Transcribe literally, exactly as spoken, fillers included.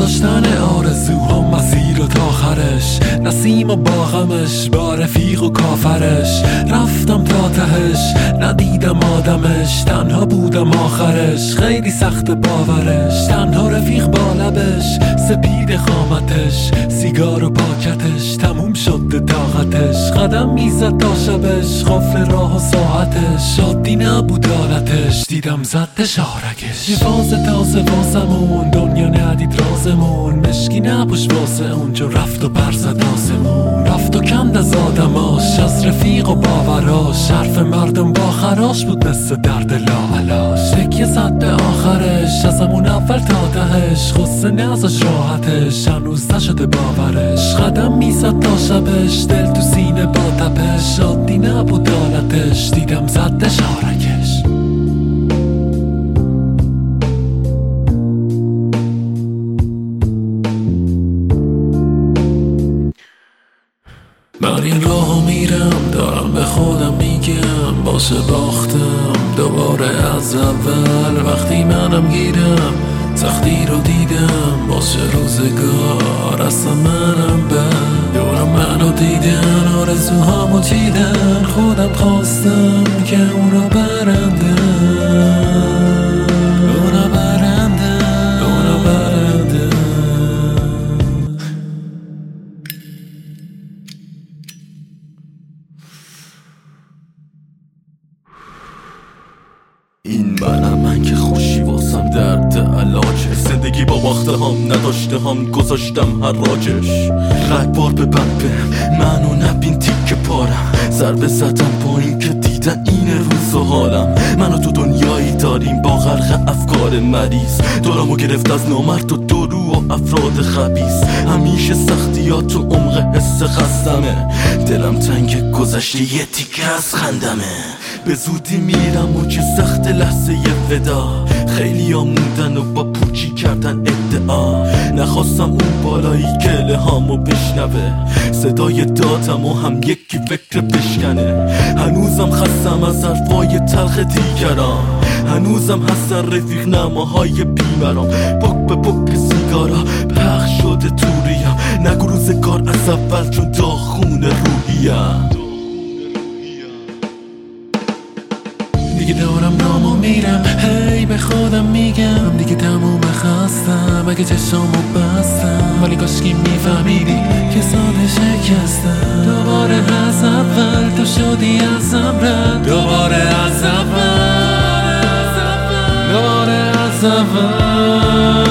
داشتن آرزوها مسیر و تا آخرش، نسیم و باغمش با رفیق و کافرش. رفتم تا تهش ندیدم آدمش، تنها بودم آخرش، خیلی سخت باورش. تنها رفیق با لبش، سپید قامتش، سیگار و پاکتش، تموم شد طاقتش. قدم میزد تا شبش، قفل راه و ساعتش، عادی نبود حالتش، دیدم زد شارکش. یه فاز تازه واسمون، دنیا ندید رازمون، مشکی نبوش واسه اون چون رفت و پر زد آسمون. رفت و کند از آدماش، از رفیق و باوراش، حرف مردم با خراش بود مثل درد لاعلاج. تکیه زد به آخرش، از همون اول تا تهش، غصه نازش راحتش، هنوز نشده باورش. قدم میزد تا شبش، دل تو سینه با تپش، عادی نبود حالتش، دیدم زد شارکش. من این راهو میرم، دارم به خودم میگم باشه باختم دوباره از اول. وقتی منم گیرم سختی رو دیدم، باشه روزگار اصلا منم بد. دورم منو دیدن، آرزوهامو چیدن، خودم خواستم که اونو برنده، اونو برنده، اونو برنده. این منم من که خوشی واسم درد علاجه. زندگی با باخته هم نداشته هم گذاشتم حراجش. رگبار به بد بهم منو نبین تیک پارم، ضربه زدم با این که دیدن این روز و حالم. منو تو دنیایی داریم با غرق افکار مریض، دورمو گرفت از نامرد و درو و افراد خبیث. همیشه سختیات و عمق حس خستمه، دلم تنگ گذشته یه تیکه از خندمه. به زودی میرم و چه سخت لحظه ودا، خیلی ها موندن و با پوچی کردن ادعا. نخواستم اون بالایی که الهامو بشنوه، صدای دادم و هم یکی فکر بشکنه. هنوزم خستم از حرفای تلخ دیگران، هنوزم هستن رفیق نماهای بیمران. پک به پک سیگارا پخش شده تو ریا، نگو روزگار از اول چون داغون روحیم. دیگه دارم رامو میرم، هی به خودم میگم دیگه تموم خستم. اگه چشامو بستم ولی کاشکی میفهمیدی که ساده شکستم. دوباره از اول تو شدی ازم رد، دوباره از اول، دوباره از اول.